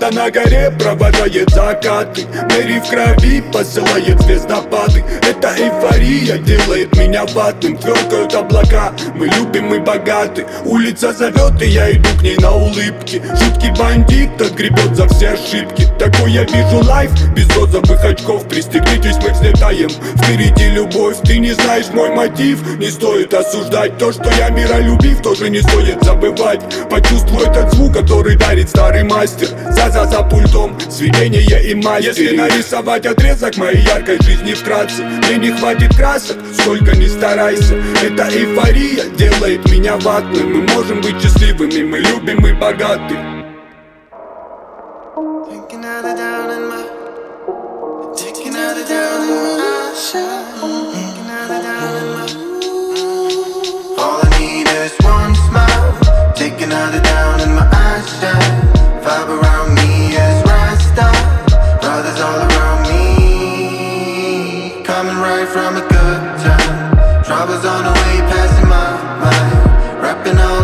Солнце на горе провожает закаты, Мэри в крови посылает звездопады. Эта эйфория делает меня ватным. Тверкают облака, мы любим и богаты. Улица зовет, и я иду к ней на улыбке. Жуткий бандит отгребет за все ошибки. Такой я вижу лайф, без розовых очков. Пристегнитесь, мы взлетаем, впереди любовь. Ты не знаешь мой мотив, не стоит осуждать. То, что я миролюбив, тоже не стоит забывать. Почувствуй этот звук, который дарит старый мастер. За пультом, сведение и мастер. Если нарисовать отрезок моей яркой жизни вкратце, мне не хватит красок, сколько ни старайся. Эта эйфория делает меня ватным. Мы можем быть счастливыми, мы любим и богаты. All I need is one smile, take another down and my eyes shine. Vibe around me is Rasta, brothers all around me. Coming right from a good time, troubles on the way passing my mind. Rapping all